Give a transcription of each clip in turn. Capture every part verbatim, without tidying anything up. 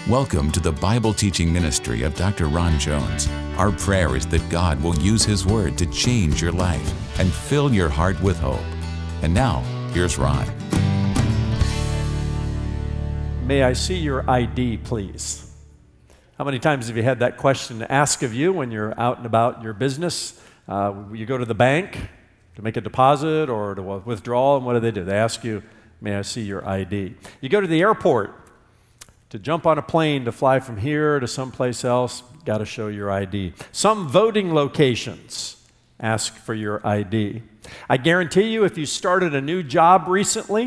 Welcome to the Bible teaching ministry of Doctor Ron Jones. Our prayer is that God will use His Word to change your life and fill your heart with hope. And now, here's Ron. May I see your I D, please? How many times have you had that question asked of you when you're out and about your business? Uh, you go to the bank to make a deposit or to withdraw, and what do they do? They ask you, may I see your I D? You go to the airport to jump on a plane to fly from here to someplace else, got to show your I D. Some voting locations ask for your I D. I guarantee you, if you started a new job recently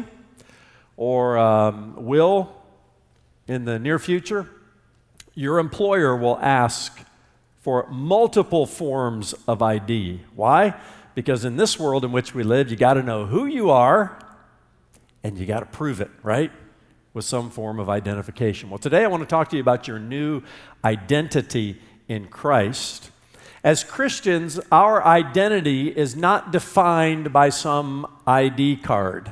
or um, will in the near future, your employer will ask for multiple forms of I D. Why? Because in this world in which we live, you got to know who you are and you got to prove it, right? With some form of identification. Well, today I want to talk to you about your new identity in Christ. As Christians, our identity is not defined by some I D card,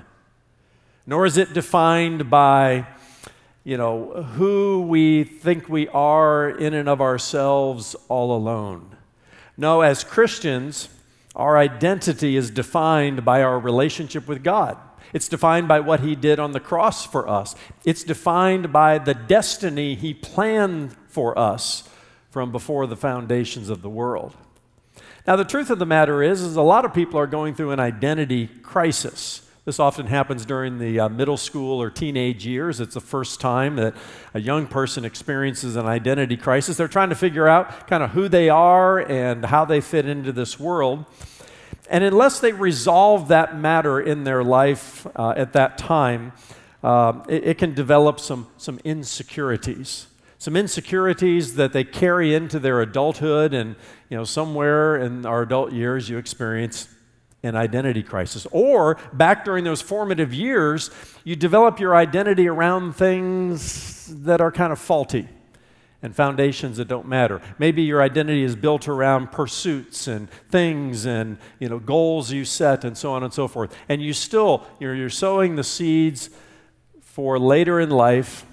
nor is it defined by, you know, who we think we are in and of ourselves all alone. No, as Christians, our identity is defined by our relationship with God. It's defined by what He did on the cross for us. It's defined by the destiny He planned for us from before the foundations of the world. Now, the truth of the matter is, is a lot of people are going through an identity crisis. This often happens during the uh, middle school or teenage years. It's the first time that a young person experiences an identity crisis. They're trying to figure out kind of who they are and how they fit into this world. And unless they resolve that matter in their life uh, at that time, uh, it, it can develop some, some insecurities. Some insecurities that they carry into their adulthood, and you know, somewhere in our adult years you experience an identity crisis. Or back during those formative years, you develop your identity around things that are kind of faulty and foundations that don't matter. Maybe your identity is built around pursuits and things and, you know, goals you set and so on and so forth. And you still, you're, you're sowing the seeds for later in life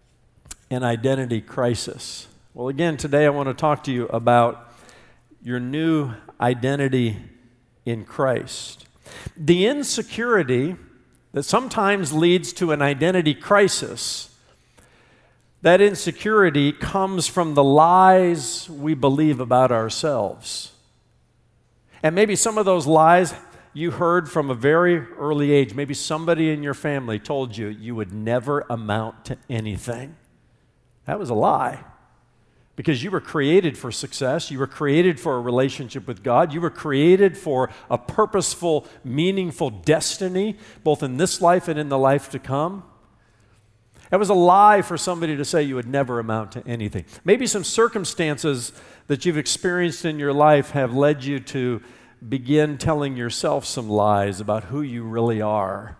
an identity crisis. Well, again, today I want to talk to you about your new identity in Christ. The insecurity that sometimes leads to an identity crisis, that insecurity comes from the lies we believe about ourselves. And maybe some of those lies you heard from a very early age. Maybe somebody in your family told you you would never amount to anything. That was a lie. Because you were created for success. You were created for a relationship with God. You were created for a purposeful, meaningful destiny, both in this life and in the life to come. That was a lie for somebody to say you would never amount to anything. Maybe some circumstances that you've experienced in your life have led you to begin telling yourself some lies about who you really are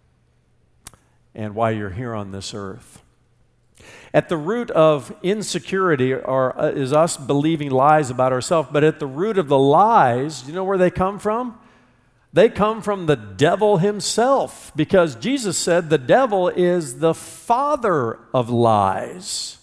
and why you're here on this earth. At the root of insecurity are, uh, is us believing lies about ourselves, but at the root of the lies, do you know where they come from? They come from the devil himself, because Jesus said the devil is the father of lies.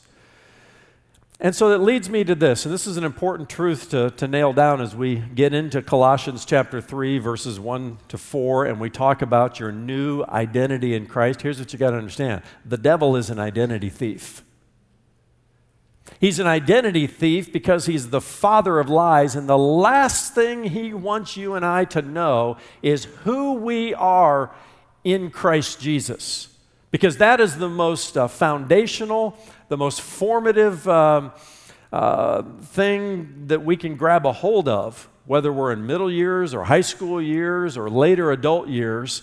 And so that leads me to this, and this is an important truth to, to nail down as we get into Colossians chapter three, verses one to four, and we talk about your new identity in Christ. Here's what you got to understand. The devil is an identity thief. He's an identity thief because he's the father of lies, and the last thing he wants you and I to know is who we are in Christ Jesus, because that is the most uh, foundational, the most formative um, uh, thing that we can grab a hold of, whether we're in middle years or high school years or later adult years,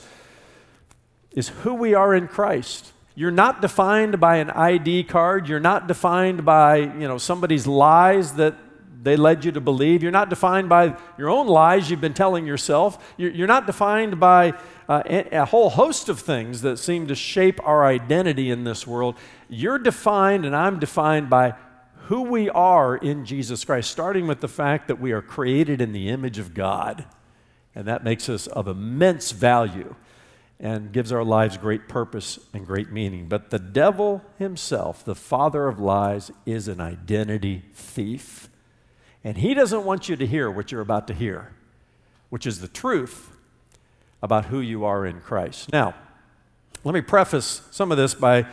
is who we are in Christ. You're not defined by an I D card. You're not defined by, you know, somebody's lies that they led you to believe. You're not defined by your own lies you've been telling yourself. You're, you're not defined by uh, a, a whole host of things that seem to shape our identity in this world. You're defined, and I'm defined by who we are in Jesus Christ, starting with the fact that we are created in the image of God. And that makes us of immense value and gives our lives great purpose and great meaning. But the devil himself, the father of lies, is an identity thief. And he doesn't want you to hear what you're about to hear, which is the truth about who you are in Christ. Now, let me preface some of this by,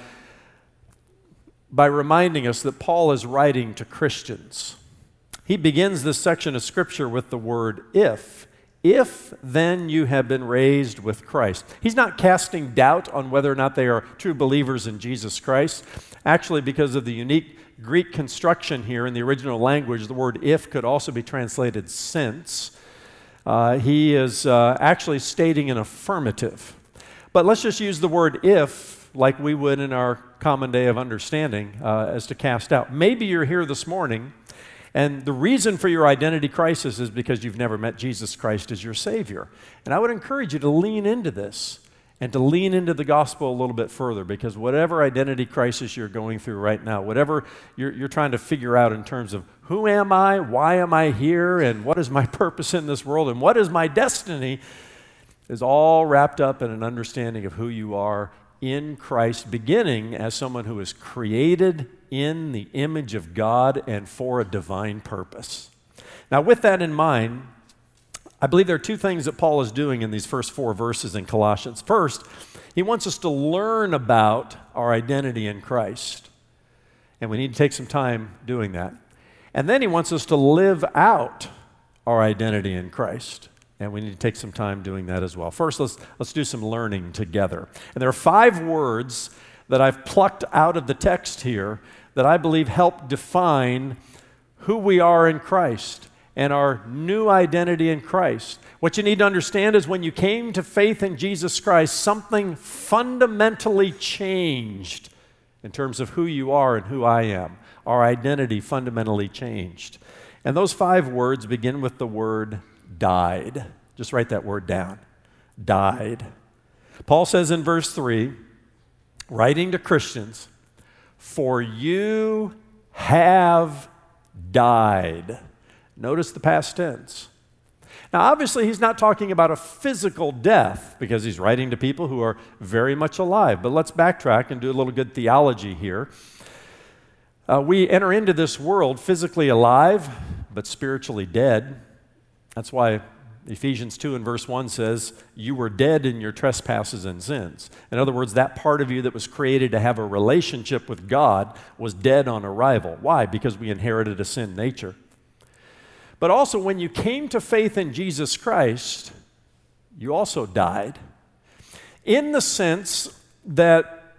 by reminding us that Paul is writing to Christians. He begins this section of Scripture with the word if. If then you have been raised with Christ. He's not casting doubt on whether or not they are true believers in Jesus Christ. Actually, because of the unique Greek construction here in the original language, the word if could also be translated since. Uh, he is uh, actually stating an affirmative. But let's just use the word if like we would in our common day of understanding uh, as to cast out. Maybe you're here this morning and the reason for your identity crisis is because you've never met Jesus Christ as your Savior. And I would encourage you to lean into this and to lean into the gospel a little bit further, because whatever identity crisis you're going through right now, whatever you're, you're trying to figure out in terms of who am I, why am I here, and what is my purpose in this world, and what is my destiny, is all wrapped up in an understanding of who you are in Christ, beginning as someone who is created in the image of God and for a divine purpose. Now, with that in mind, I believe there are two things that Paul is doing in these first four verses in Colossians. First, he wants us to learn about our identity in Christ, and we need to take some time doing that. And then he wants us to live out our identity in Christ. And we need to take some time doing that as well. First, let's, let's do some learning together. And there are five words that I've plucked out of the text here that I believe help define who we are in Christ and our new identity in Christ. What you need to understand is when you came to faith in Jesus Christ, something fundamentally changed in terms of who you are and who I am. Our identity fundamentally changed. And those five words begin with the word died. Just write that word down. Died. Paul says in verse three, writing to Christians, for you have died. Notice the past tense. Now, obviously, he's not talking about a physical death because he's writing to people who are very much alive. But let's backtrack and do a little good theology here. Uh, we enter into this world physically alive, but spiritually dead. That's why Ephesians two and verse one says, you were dead in your trespasses and sins. In other words, that part of you that was created to have a relationship with God was dead on arrival. Why? Because we inherited a sin nature. But also, when you came to faith in Jesus Christ, you also died. In the sense that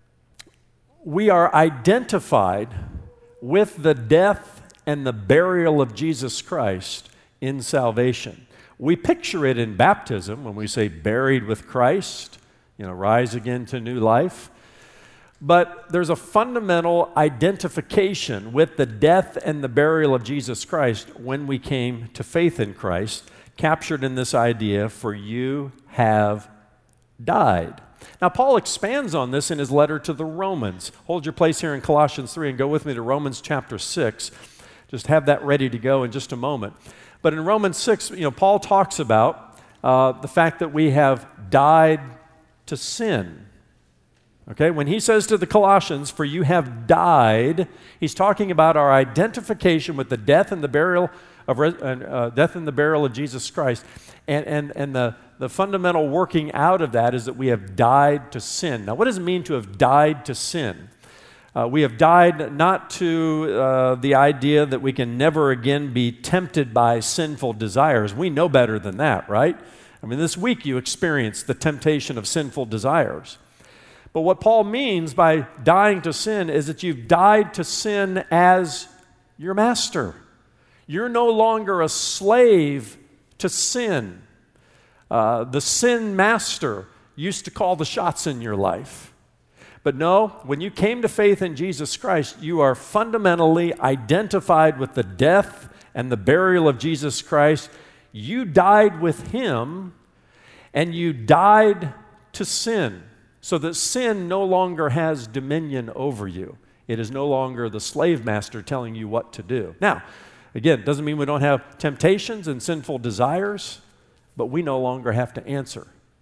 we are identified with the death and the burial of Jesus Christ in salvation. We picture it in baptism when we say buried with Christ, you know, rise again to new life. But there's a fundamental identification with the death and the burial of Jesus Christ when we came to faith in Christ, captured in this idea, for you have died. Now, Paul expands on this in his letter to the Romans. Hold your place here in Colossians three and go with me to Romans chapter six. Just have that ready to go in just a moment. But in Romans six, you know, Paul talks about uh, the fact that we have died to sin. Okay, when he says to the Colossians, for you have died, he's talking about our identification with the death and the burial of uh, death and the burial of Jesus Christ. And, and, and the, the fundamental working out of that is that we have died to sin. Now, what does it mean to have died to sin? Uh, we have died not to uh, the idea that we can never again be tempted by sinful desires. We know better than that, right? I mean, this week you experienced the temptation of sinful desires. But what Paul means by dying to sin is that you've died to sin as your master. You're no longer a slave to sin. Uh, the sin master used to call the shots in your life. But no, when you came to faith in Jesus Christ, you are fundamentally identified with the death and the burial of Jesus Christ. You died with him, and you died to sin, so that sin no longer has dominion over you. It is no longer the slave master telling you what to do. Now, again, it doesn't mean we don't have temptations and sinful desires, but we no longer have to answer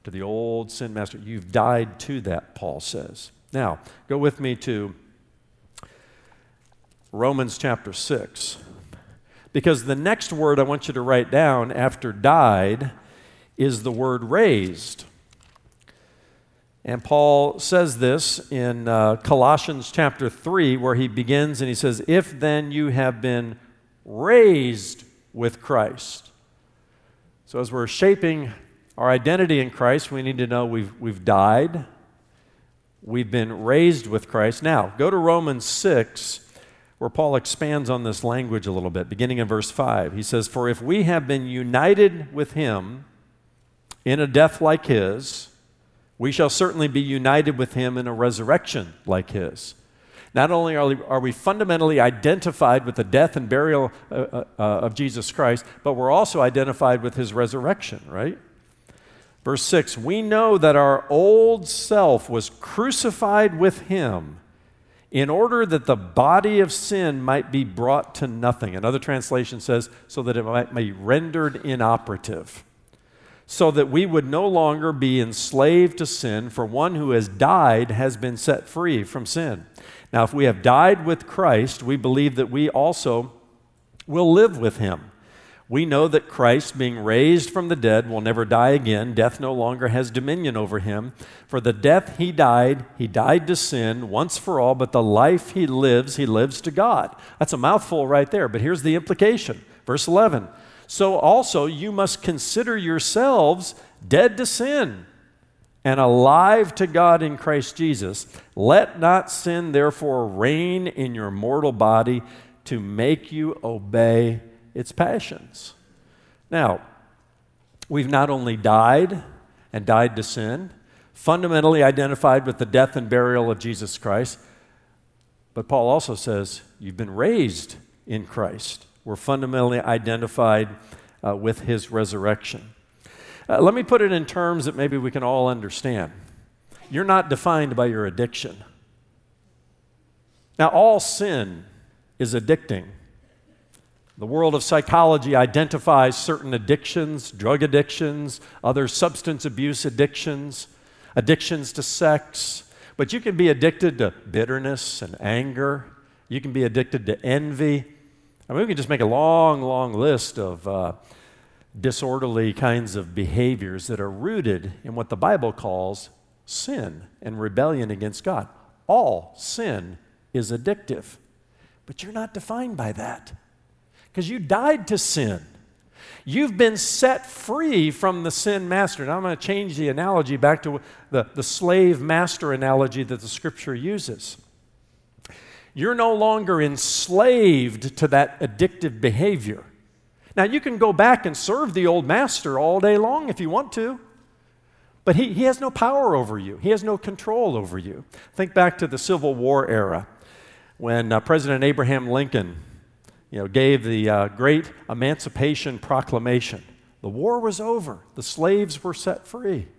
to the old sin master. You've died to that, Paul says. Now, go with me to Romans chapter six. Because the next word I want you to write down after died is the word raised. And Paul says this in uh, Colossians chapter three, where he begins and he says, if then you have been raised with Christ. So as we're shaping our identity in Christ, we need to know we've, we've died, we've been raised with Christ. Now, go to Romans six, where Paul expands on this language a little bit, beginning in verse five. He says, for if we have been united with him in a death like his, we shall certainly be united with him in a resurrection like his. Not only are we, are we fundamentally identified with the death and burial uh, uh, of Jesus Christ, but we're also identified with his resurrection, right? Verse six, we know that our old self was crucified with him in order that the body of sin might be brought to nothing. Another translation says, so that it might be rendered inoperative. So that we would no longer be enslaved to sin, for one who has died has been set free from sin. Now, if we have died with Christ, we believe that we also will live with him. We know that Christ, being raised from the dead, will never die again. Death no longer has dominion over him. For the death he died, he died to sin once for all, but the life he lives, he lives to God. That's a mouthful right there, but here's the implication. Verse eleven. So also you must consider yourselves dead to sin and alive to God in Christ Jesus. Let not sin therefore reign in your mortal body to make you obey its passions. Now, we've not only died and died to sin, fundamentally identified with the death and burial of Jesus Christ, but Paul also says you've been raised in Christ. We're fundamentally identified uh, with his resurrection. Uh, let me put it in terms that maybe we can all understand. You're not defined by your addiction. Now, all sin is addicting. The world of psychology identifies certain addictions, drug addictions, other substance abuse addictions, addictions to sex. But you can be addicted to bitterness and anger. You can be addicted to envy. I mean, we can just make a long, long list of uh, disorderly kinds of behaviors that are rooted in what the Bible calls sin and rebellion against God. All sin is addictive, but you're not defined by that because you died to sin. You've been set free from the sin master. Now I'm going to change the analogy back to the, the slave master analogy that the scripture uses. You're no longer enslaved to that addictive behavior. Now, you can go back and serve the old master all day long if you want to, but he, he has no power over you. He has no control over you. Think back to the Civil War era when uh, President Abraham Lincoln you know, gave the uh, great Emancipation Proclamation. The war was over. The slaves were set free.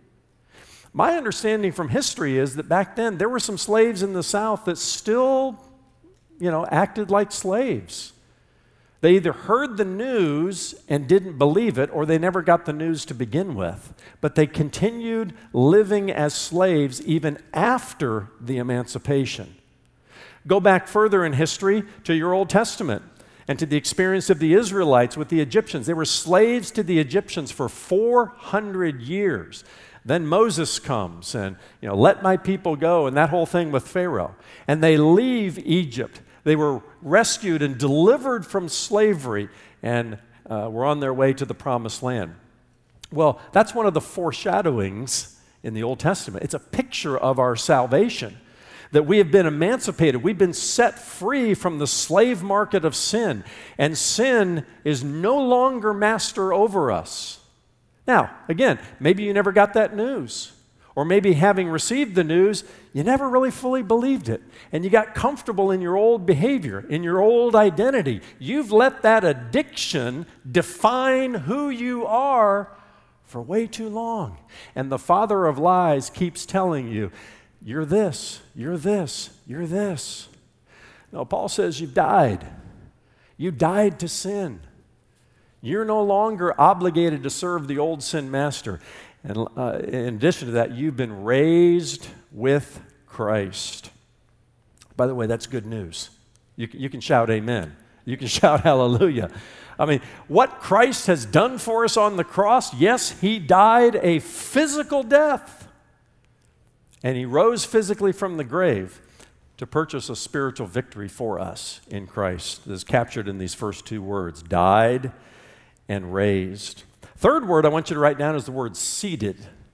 My understanding from history is that back then there were some slaves in the South that still you know, acted like slaves. They either heard the news and didn't believe it, or they never got the news to begin with. But they continued living as slaves even after the emancipation. Go back further in history to your Old Testament and to the experience of the Israelites with the Egyptians. They were slaves to the Egyptians for four hundred years. Then Moses comes and, you know, let my people go, and that whole thing with Pharaoh. And they leave Egypt. They were rescued and delivered from slavery and uh, were on their way to the promised land. Well, that's one of the foreshadowings in the Old Testament. It's a picture of our salvation, that we have been emancipated. We've been set free from the slave market of sin, and sin is no longer master over us. Now, again, maybe you never got that news. Or maybe having received the news, you never really fully believed it. And you got comfortable in your old behavior, in your old identity. You've let that addiction define who you are for way too long. And the father of lies keeps telling you, you're this, you're this, you're this. No, Paul says you've died. You died to sin. You're no longer obligated to serve the old sin master. And uh, in addition to that, you've been raised with Christ. By the way, that's good news. You, you can shout amen. You can shout hallelujah. I mean, what Christ has done for us on the cross, yes, he died a physical death. And he rose physically from the grave to purchase a spiritual victory for us in Christ. This is captured in these first two words, died and raised. Third word I want you to write down is the word seated.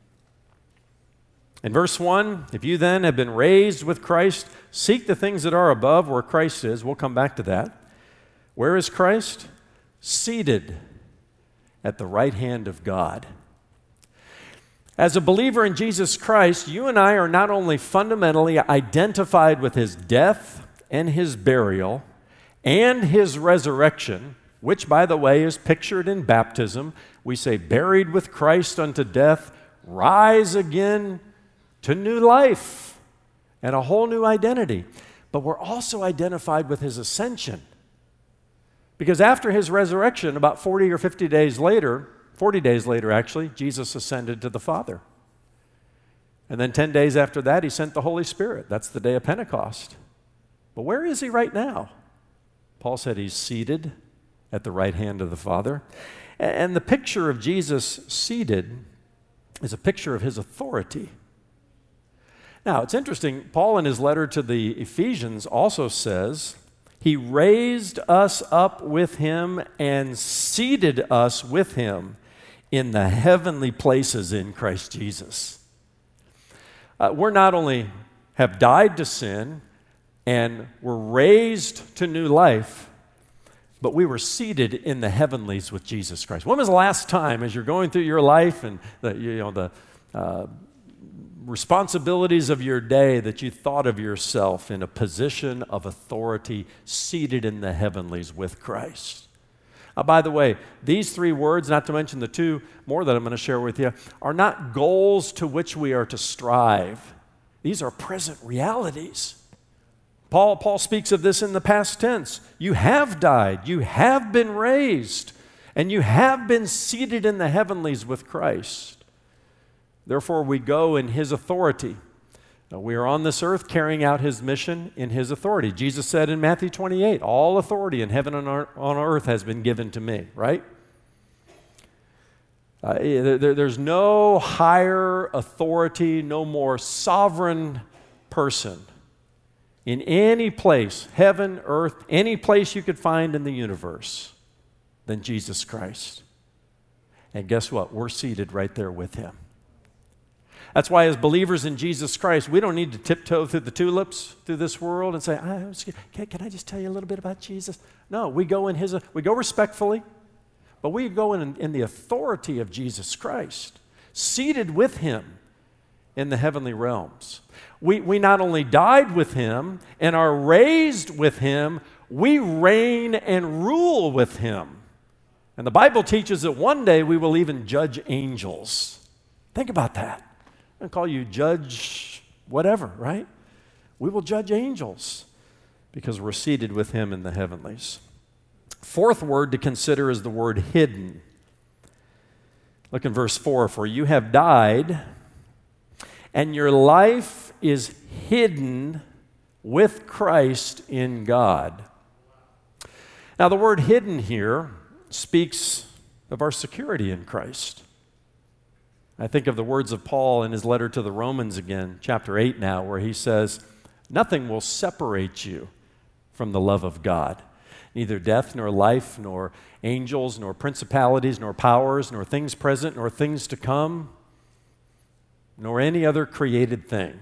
In verse one, if you then have been raised with Christ, seek the things that are above where Christ is. We'll come back to that. Where is Christ? Seated at the right hand of God. As a believer in Jesus Christ, you and I are not only fundamentally identified with his death and his burial and his resurrection, which, by the way, is pictured in baptism. We say, buried with Christ unto death, rise again to new life and a whole new identity. But we're also identified with his ascension. Because after his resurrection, about forty or fifty days later, forty days later actually, Jesus ascended to the Father. And then ten days after that, he sent the Holy Spirit. That's the day of Pentecost. But where is he right now? Paul said he's seated at the right hand of the Father. And the picture of Jesus seated is a picture of his authority. Now, it's interesting, Paul in his letter to the Ephesians also says, he raised us up with him and seated us with him in the heavenly places in Christ Jesus. Uh, we're not only have died to sin and were raised to new life, but we were seated in the heavenlies with Jesus Christ. When was the last time, as you're going through your life and the, you know, the uh, responsibilities of your day, that you thought of yourself in a position of authority, seated in the heavenlies with Christ? Uh, by the way, these three words, not to mention the two more that I'm going to share with you, are not goals to which we are to strive. These are present realities. Paul, Paul speaks of this in the past tense. You have died, you have been raised, and you have been seated in the heavenlies with Christ. Therefore, we go in his authority. Now, we are on this earth carrying out his mission in his authority. Jesus said in Matthew twenty-eight, all authority in heaven and on earth has been given to me, right? Uh, there, there's no higher authority, no more sovereign person in any place, heaven, earth, any place you could find in the universe than Jesus Christ. And guess what? We're seated right there with him. That's why as believers in Jesus Christ, we don't need to tiptoe through the tulips through this world and say, I was, can, can I just tell you a little bit about Jesus? No, we go in his, we go respectfully, but we go in, in the authority of Jesus Christ, seated with him in the heavenly realms. We, we not only died with him and are raised with him, we reign and rule with him. And the Bible teaches that one day we will even judge angels. Think about that. I call you judge whatever, right? We will judge angels because we're seated with him in the heavenlies. Fourth word to consider is the word hidden. Look in verse four. For you have died, and your life is hidden with Christ in God. Now, the word hidden here speaks of our security in Christ. I think of the words of Paul in his letter to the Romans again, chapter eight now, where he says, nothing will separate you from the love of God. Neither death, nor life, nor angels, nor principalities, nor powers, nor things present, nor things to come, nor any other created thing.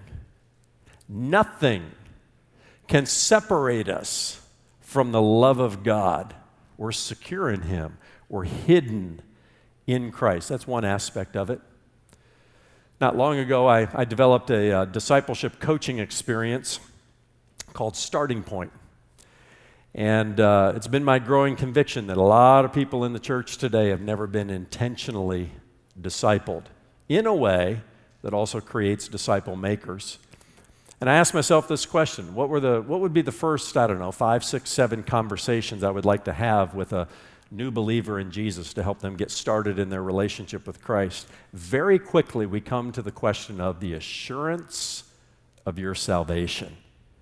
Nothing can separate us from the love of God. We're secure in him. We're hidden in Christ. That's one aspect of it. Not long ago, I, I developed a uh, discipleship coaching experience called Starting Point. And uh, it's been my growing conviction that a lot of people in the church today have never been intentionally discipled in a way that also creates disciple makers. And I asked myself this question: what were the what would be the first, I don't know, five, six, seven conversations I would like to have with a new believer in Jesus to help them get started in their relationship with Christ, very quickly we come to the question of the assurance of your salvation.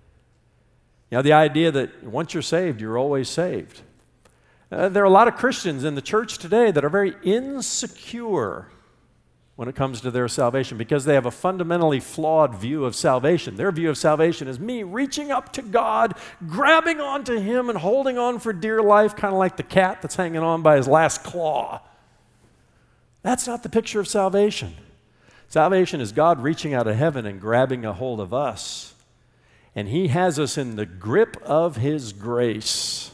You know, the idea that once you're saved, you're always saved. Uh, there are a lot of Christians in the church today that are very insecure when it comes to their salvation because they have a fundamentally flawed view of salvation. Their view of salvation is me reaching up to God, grabbing onto Him and holding on for dear life, kind of like the cat that's hanging on by his last claw. That's not the picture of salvation. Salvation is God reaching out of heaven and grabbing a hold of us. And He has us in the grip of His grace.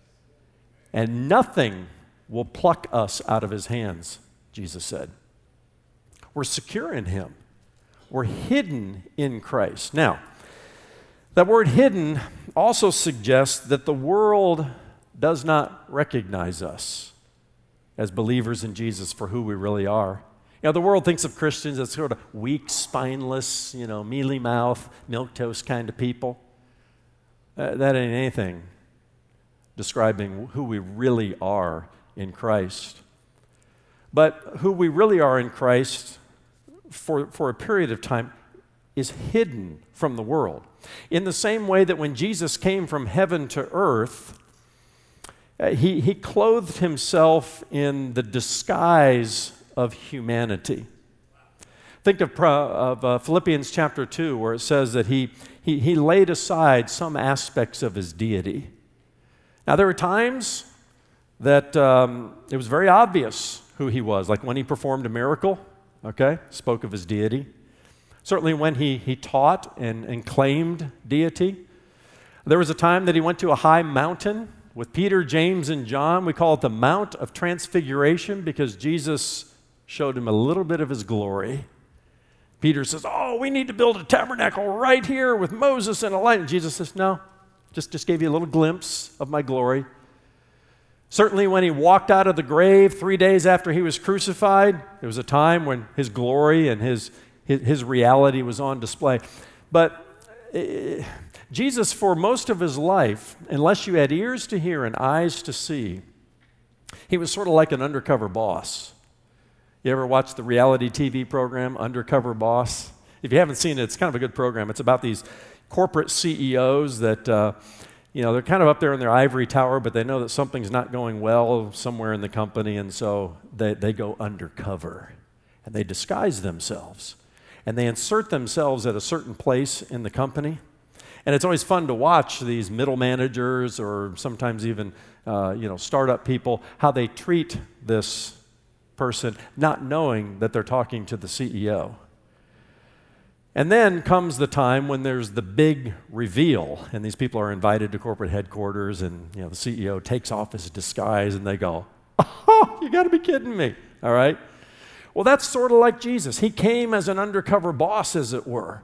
And nothing will pluck us out of His hands, Jesus said. We're secure in Him. We're hidden in Christ. Now, that word hidden also suggests that the world does not recognize us as believers in Jesus for who we really are. You know, the world thinks of Christians as sort of weak, spineless, you know, mealy mouth, milquetoast kind of people. Uh, that ain't anything describing who we really are in Christ. But who we really are in Christ for, for a period of time is hidden from the world. In the same way that when Jesus came from heaven to earth, uh, he, he clothed Himself in the disguise of humanity. Think of, of uh, Philippians chapter two, where it says that he, he, he laid aside some aspects of His deity. Now, there were times that um, it was very obvious who He was, like when He performed a miracle, okay, spoke of His deity. Certainly when He, he taught and, and claimed deity. There was a time that He went to a high mountain with Peter, James, and John. We call it the Mount of Transfiguration because Jesus showed him a little bit of His glory. Peter says, oh, we need to build a tabernacle right here with Moses and Elijah. And Jesus says, no, just, just gave you a little glimpse of my glory. Certainly when He walked out of the grave three days after He was crucified, there was a time when His glory and His, His, his reality was on display. But uh, Jesus, for most of His life, unless you had ears to hear and eyes to see, He was sort of like an undercover boss. You ever watch the reality T V program, Undercover Boss? If you haven't seen it, it's kind of a good program. It's about these corporate C E Os that, uh, you know, they're kind of up there in their ivory tower, but they know that something's not going well somewhere in the company, and so they, they go undercover, and they disguise themselves, and they insert themselves at a certain place in the company. And it's always fun to watch these middle managers or sometimes even, uh, you know, startup people, how they treat this person, not knowing that they're talking to the C E O. And then comes the time when there's the big reveal, and these people are invited to corporate headquarters, and you know the C E O takes off his disguise, and they go, "Oh, you got to be kidding me!" All right. Well, that's sort of like Jesus. He came as an undercover boss, as it were,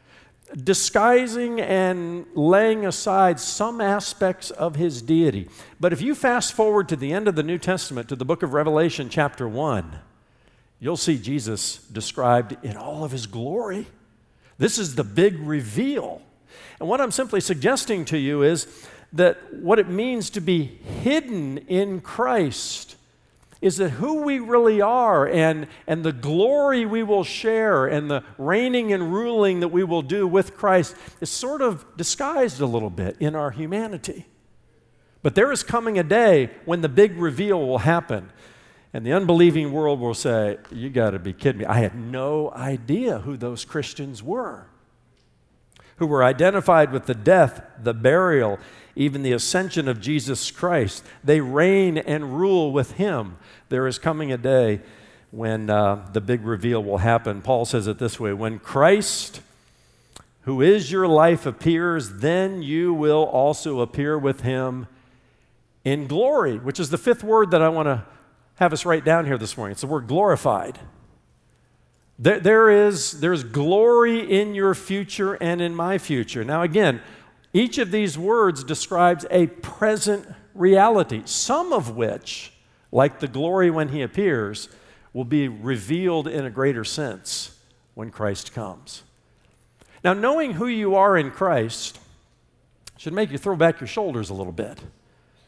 disguising and laying aside some aspects of His deity. But if you fast forward to the end of the New Testament, to the book of Revelation chapter one, you'll see Jesus described in all of His glory. This is the big reveal. And what I'm simply suggesting to you is that what it means to be hidden in Christ is that who we really are and, and the glory we will share and the reigning and ruling that we will do with Christ is sort of disguised a little bit in our humanity. But there is coming a day when the big reveal will happen, and the unbelieving world will say, you got to be kidding me. I had no idea who those Christians were, who were identified with the death, the burial, even the ascension of Jesus Christ. They reign and rule with Him. There is coming a day when uh, the big reveal will happen. Paul says it this way: when Christ, who is your life, appears, then you will also appear with Him in glory, which is the fifth word that I want to have us write down here this morning. It's the word glorified. There, there is there's glory in your future and in my future. Now again, each of these words describes a present reality, some of which, like the glory when He appears, will be revealed in a greater sense when Christ comes. Now, knowing who you are in Christ should make you throw back your shoulders a little bit.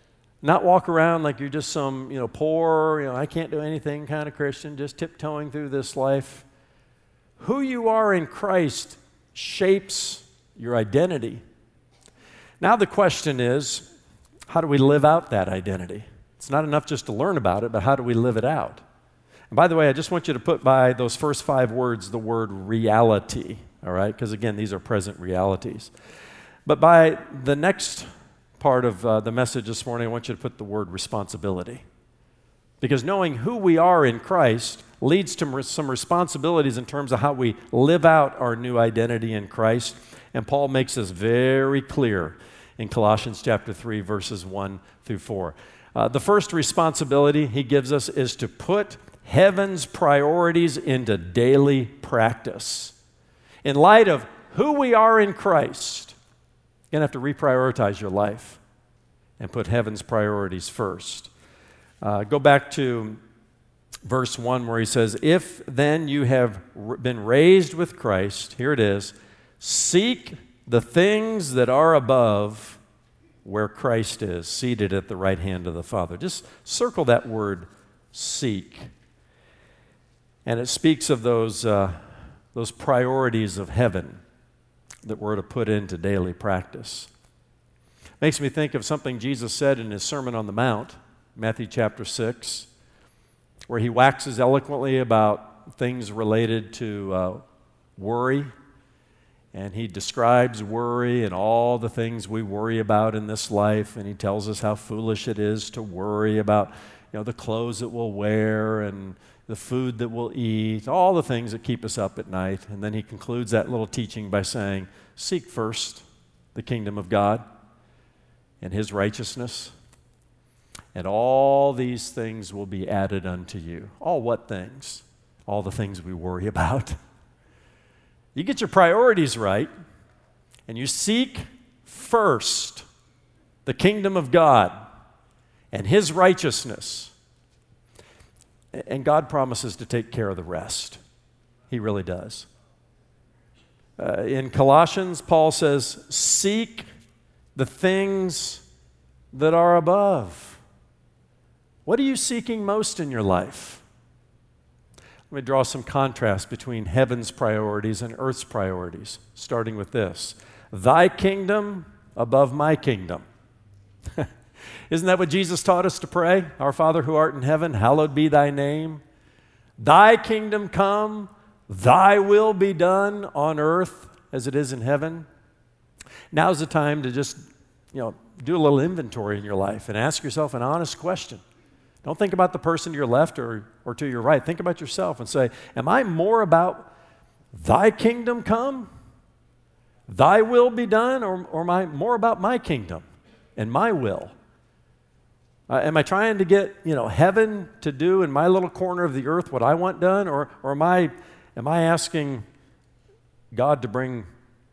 Not walk around like you're just some, you know, poor, you know, I can't do anything kind of Christian, just tiptoeing through this life. Who you are in Christ shapes your identity. Now the question is, how do we live out that identity? It's not enough just to learn about it, but how do we live it out? And by the way, I just want you to put by those first five words the word reality, all right? Because again, these are present realities. But by the next part of uh, the message this morning, I want you to put the word responsibility. Because knowing who we are in Christ leads to some responsibilities in terms of how we live out our new identity in Christ. And Paul makes this very clear in Colossians chapter three, verses one through four. Uh, the first responsibility he gives us is to put heaven's priorities into daily practice. In light of who we are in Christ, you're going to have to reprioritize your life and put heaven's priorities first. Uh, go back to verse one where he says, if then you have r- been raised with Christ, here it is, seek the things that are above where Christ is, seated at the right hand of the Father. Just circle that word, seek. And it speaks of those, uh, those priorities of heaven that we're to put into daily practice. Makes me think of something Jesus said in his Sermon on the Mount, Matthew chapter six, where he waxes eloquently about things related to uh, worry. And he describes worry and all the things we worry about in this life. And he tells us how foolish it is to worry about, you know, the clothes that we'll wear and the food that we'll eat, all the things that keep us up at night. And then he concludes that little teaching by saying, seek first the kingdom of God and his righteousness, and all these things will be added unto you. All what things? All the things we worry about. You get your priorities right, and you seek first the kingdom of God and his righteousness, and God promises to take care of the rest. He really does. Uh, in Colossians, Paul says, seek the things that are above. What are you seeking most in your life? Let me draw some contrast between heaven's priorities and earth's priorities, starting with this. Thy kingdom above my kingdom. Isn't that what Jesus taught us to pray? Our Father who art in heaven, hallowed be thy name. Thy kingdom come, thy will be done on earth as it is in heaven. Now's the time to just, you know, do a little inventory in your life and ask yourself an honest question. Don't think about the person to your left or, or to your right. Think about yourself and say, am I more about thy kingdom come, thy will be done, or, or am I more about my kingdom and my will? Uh, am I trying to get, you know, heaven to do in my little corner of the earth what I want done, or, or am I, am I asking God to bring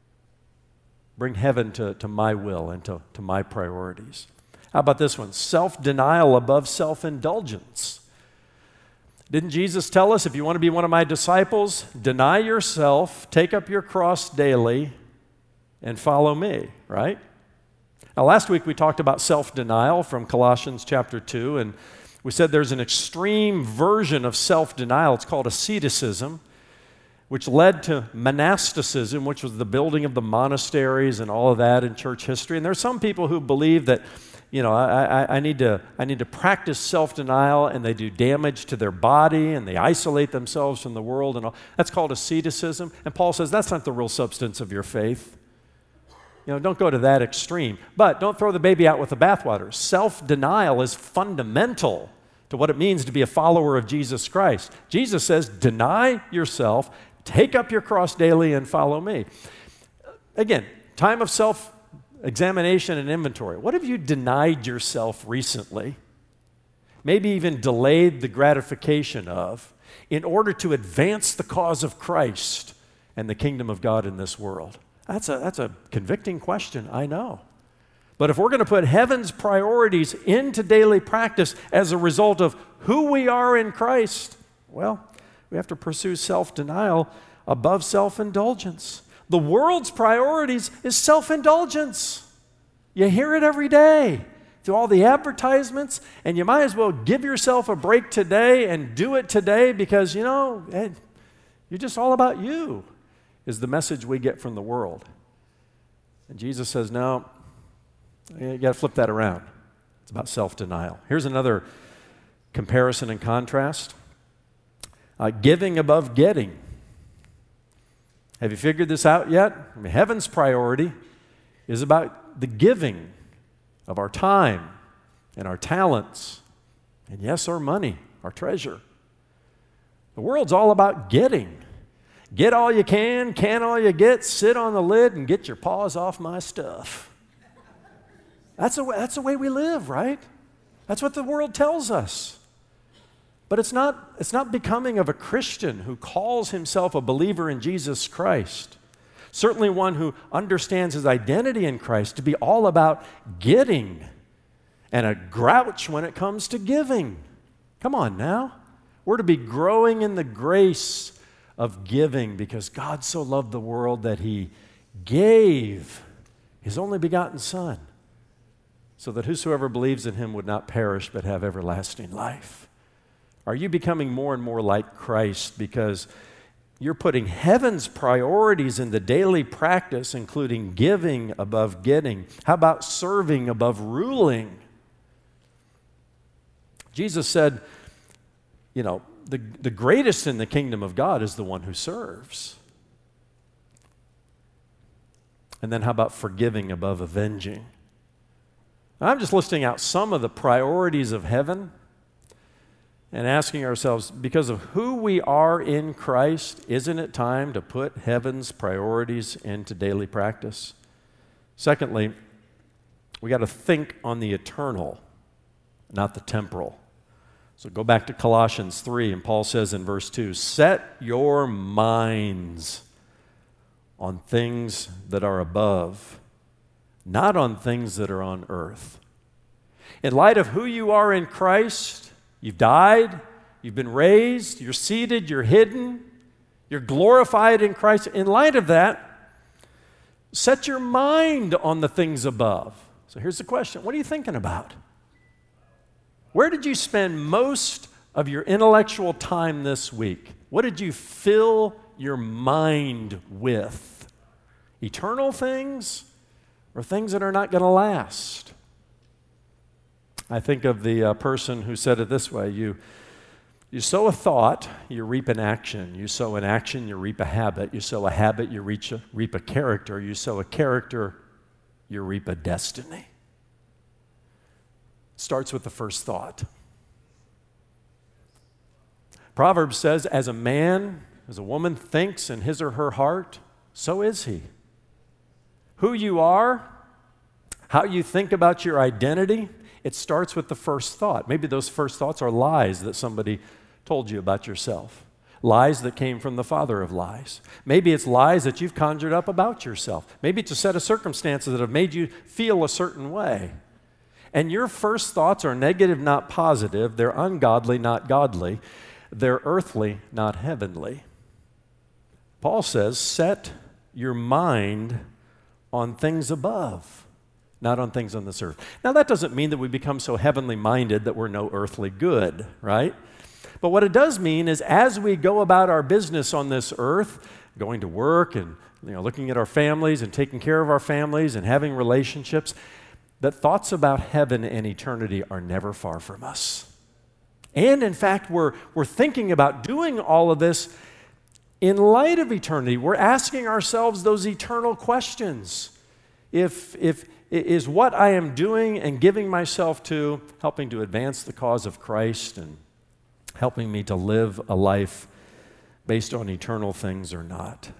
Bring heaven to, to my will and to, to my priorities? How about this one? Self-denial above self-indulgence. Didn't Jesus tell us, if you want to be one of my disciples, deny yourself, take up your cross daily, and follow me, right? Now, last week we talked about self-denial from Colossians chapter two, and we said there's an extreme version of self-denial. It's called asceticism, which led to monasticism, which was the building of the monasteries and all of that in church history. And there are some people who believe that, you know, I, I, I need to, I need to practice self-denial, and they do damage to their body, and they isolate themselves from the world and all. That's called asceticism. And Paul says that's not the real substance of your faith. You know, don't go to that extreme. But don't throw the baby out with the bathwater. Self-denial is fundamental to what it means to be a follower of Jesus Christ. Jesus says, deny yourself, take up your cross daily, and follow me. Again, time of self-examination and inventory. What have you denied yourself recently? Maybe even delayed the gratification of, in order to advance the cause of Christ and the kingdom of God in this world? That's a, that's a convicting question, I know. But if we're going to put heaven's priorities into daily practice as a result of who we are in Christ, well, we have to pursue self-denial above self-indulgence. The world's priorities is self-indulgence. You hear it every day. through all the advertisements, and you might as well give yourself a break today and do it today because, you know, hey, you're just all about you, is the message we get from the world. And Jesus says, no, you got to flip that around. It's about self-denial. Here's another comparison and contrast. Uh, giving above getting. Have you figured this out yet? I mean, heaven's priority is about the giving of our time and our talents, and yes, our money, our treasure. The world's all about getting. Get all you can, can all you get, sit on the lid and get your paws off my stuff. That's the way, that's the way we live, right? That's what the world tells us. But it's not, it's not becoming of a Christian who calls himself a believer in Jesus Christ. Certainly one who understands his identity in Christ to be all about getting and a grouch when it comes to giving. Come on now. We're to be growing in the grace of giving because God so loved the world that he gave his only begotten Son so that whosoever believes in him would not perish but have everlasting life. Are you becoming more and more like Christ because you're putting heaven's priorities in the daily practice, including giving above getting? How about serving above ruling? Jesus said, you know, the, the greatest in the kingdom of God is the one who serves. And then how about forgiving above avenging? I'm just listing out some of the priorities of heaven and asking ourselves, because of who we are in Christ, isn't it time to put heaven's priorities into daily practice? Secondly, we got to think on the eternal, not the temporal. So go back to Colossians three, and Paul says in verse two, set your minds on things that are above, not on things that are on earth. In light of who you are in Christ, you've died, you've been raised, you're seated, you're hidden, you're glorified in Christ. In light of that, set your mind on the things above. So here's the question, what are you thinking about? Where did you spend most of your intellectual time this week? What did you fill your mind with? Eternal things or things that are not going to last? I think of the uh, person who said it this way, you, you sow a thought, you reap an action. You sow an action, you reap a habit. You sow a habit, you reach a, reap a character. You sow a character, you reap a destiny. It starts with the first thought. Proverbs says, as a man, as a woman thinks in his or her heart, so is he. Who you are, how you think about your identity, it starts with the first thought. Maybe those first thoughts are lies that somebody told you about yourself. Lies that came from the father of lies. Maybe it's lies that you've conjured up about yourself. Maybe it's a set of circumstances that have made you feel a certain way. And your first thoughts are negative, not positive. They're ungodly, not godly. They're earthly, not heavenly. Paul says, set your mind on things above, not on things on this earth. Now, that doesn't mean that we become so heavenly minded that we're no earthly good, right? But what it does mean is as we go about our business on this earth, going to work and you know, looking at our families and taking care of our families and having relationships, that thoughts about heaven and eternity are never far from us. And in fact, we're, we're thinking about doing all of this in light of eternity. We're asking ourselves those eternal questions. If, if, is what I am doing and giving myself to helping to advance the cause of Christ and helping me to live a life based on eternal things or not?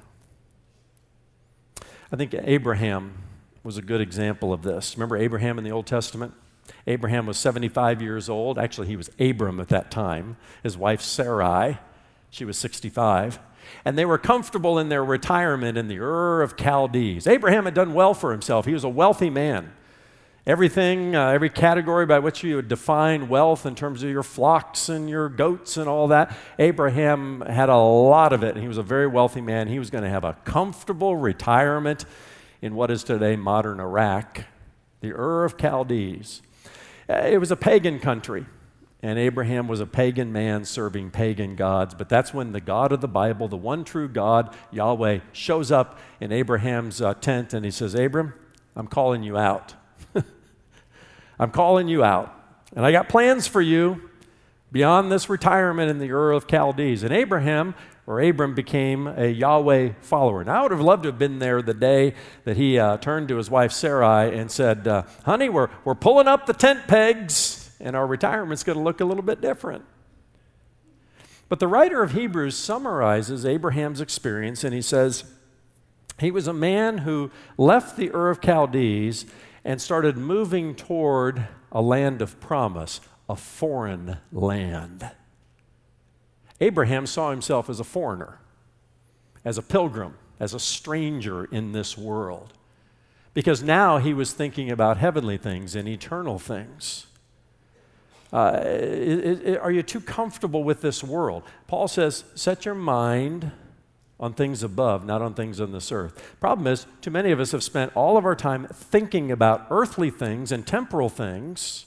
I think Abraham was a good example of this. Remember Abraham in the Old Testament? Abraham was seventy-five years old. Actually, he was Abram at that time. His wife Sarai, she was sixty-five. And they were comfortable in their retirement in the Ur of Chaldees. Abraham had done well for himself. He was a wealthy man. Everything, uh, every category by which you would define wealth in terms of your flocks and your goats and all that, Abraham had a lot of it, and he was a very wealthy man. He was going to have a comfortable retirement in what is today modern Iraq, the Ur of Chaldees. It was a pagan country, and Abraham was a pagan man serving pagan gods. But that's when the God of the Bible, the one true God, Yahweh, shows up in Abraham's uh, tent, and he says, Abram, I'm calling you out. I'm calling you out. And I got plans for you beyond this retirement in the Ur of Chaldees. And Abraham, or Abram, became a Yahweh follower. Now, I would have loved to have been there the day that he uh, turned to his wife Sarai and said, uh, honey, we're, we're pulling up the tent pegs, and our retirement's going to look a little bit different. But the writer of Hebrews summarizes Abraham's experience, and he says, he was a man who left the Ur of Chaldees and started moving toward a land of promise, a foreign land. Abraham saw himself as a foreigner, as a pilgrim, as a stranger in this world, because now he was thinking about heavenly things and eternal things. Uh, it, it, are you too comfortable with this world? Paul says, set your mind on things above, not on things on this earth. Problem is, too many of us have spent all of our time thinking about earthly things and temporal things,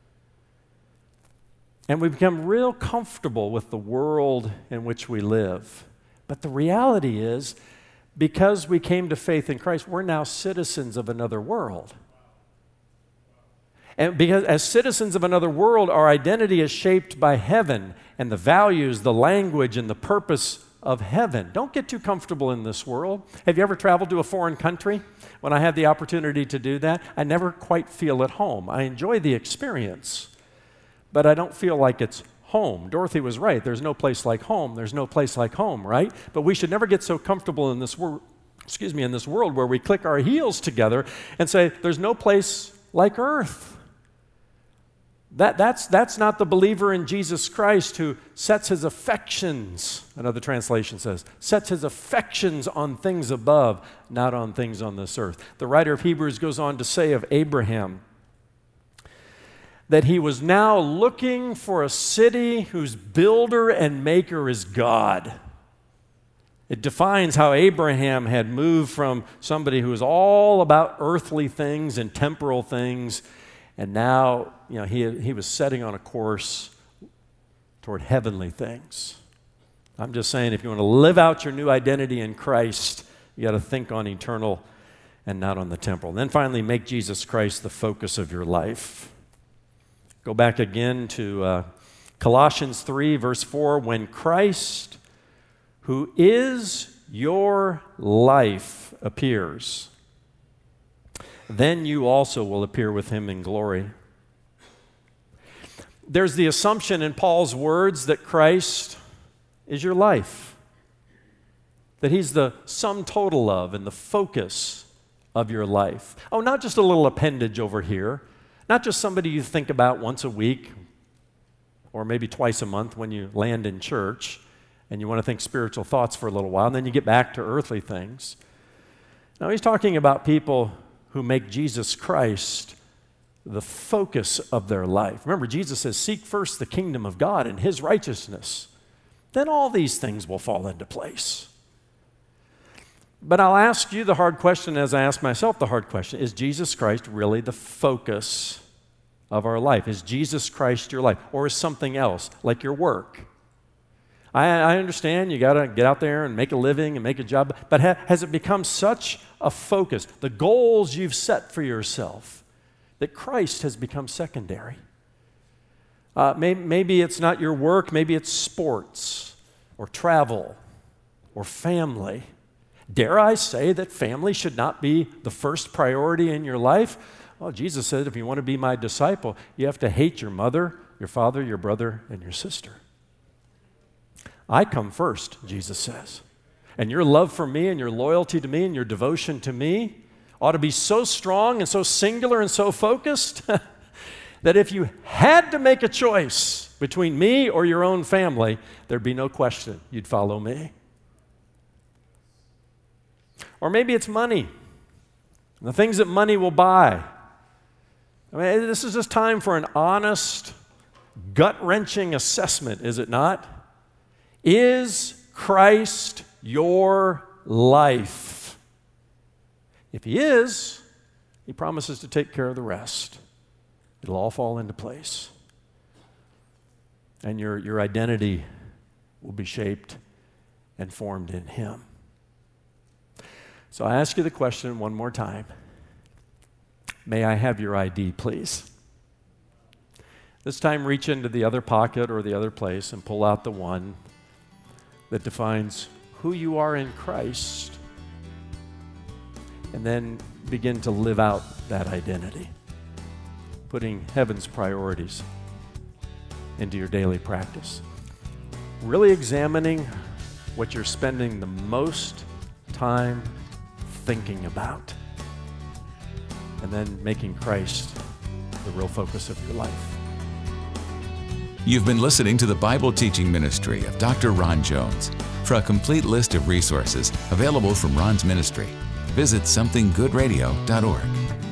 and we become real comfortable with the world in which we live. But the reality is, because we came to faith in Christ, we're now citizens of another world. And because as citizens of another world, our identity is shaped by heaven and the values, the language, and the purpose of heaven. Don't get too comfortable in this world. Have you ever traveled to a foreign country? When I had the opportunity to do that, I never quite feel at home. I enjoy the experience, but I don't feel like it's home. Dorothy was right. There's no place like home. There's no place like home, right? But we should never get so comfortable in this world, excuse me, in this world where we click our heels together and say, there's no place like earth. That, that's, that's not the believer in Jesus Christ who sets his affections, another translation says, sets his affections on things above, not on things on this earth. The writer of Hebrews goes on to say of Abraham that he was now looking for a city whose builder and maker is God. It defines how Abraham had moved from somebody who was all about earthly things and temporal things, and now, you know, he, he was setting on a course toward heavenly things. I'm just saying, if you want to live out your new identity in Christ, you got to think on eternal and not on the temporal. And then finally, make Jesus Christ the focus of your life. Go back again to uh, Colossians three, verse four. When Christ, who is your life, appears, then you also will appear with him in glory. There's the assumption in Paul's words that Christ is your life, that he's the sum total of and the focus of your life. Oh, not just a little appendage over here, not just somebody you think about once a week or maybe twice a month when you land in church and you want to think spiritual thoughts for a little while, and then you get back to earthly things. Now, he's talking about people who make Jesus Christ the focus of their life. Remember, Jesus says, seek first the kingdom of God and his righteousness. Then all these things will fall into place. But I'll ask you the hard question as I ask myself the hard question. Is Jesus Christ really the focus of our life? Is Jesus Christ your life? Or is something else, like your work? I, I understand you got to get out there and make a living and make a job, but ha, has it become such a focus, the goals you've set for yourself, that Christ has become secondary? Uh, may, maybe it's not your work, maybe it's sports or travel or family. Dare I say that family should not be the first priority in your life? Well, Jesus said if you want to be my disciple, you have to hate your mother, your father, your brother, and your sister. I come first, Jesus says. And your love for me and your loyalty to me and your devotion to me ought to be so strong and so singular and so focused that if you had to make a choice between me or your own family, there'd be no question you'd follow me. Or maybe it's money, the things that money will buy. I mean, this is just time for an honest, gut-wrenching assessment, is it not? Is Christ your life? If he is, he promises to take care of the rest. It'll all fall into place. And your, your identity will be shaped and formed in Him. So I ask you the question one more time. May I have your I D, please? This time, reach into the other pocket or the other place and pull out the one that defines who you are in Christ, and then begin to live out that identity, putting heaven's priorities into your daily practice. Really examining what you're spending the most time thinking about, and then making Christ the real focus of your life. You've been listening to the Bible teaching ministry of Doctor Ron Jones. For a complete list of resources available from Ron's ministry, visit something good radio dot org.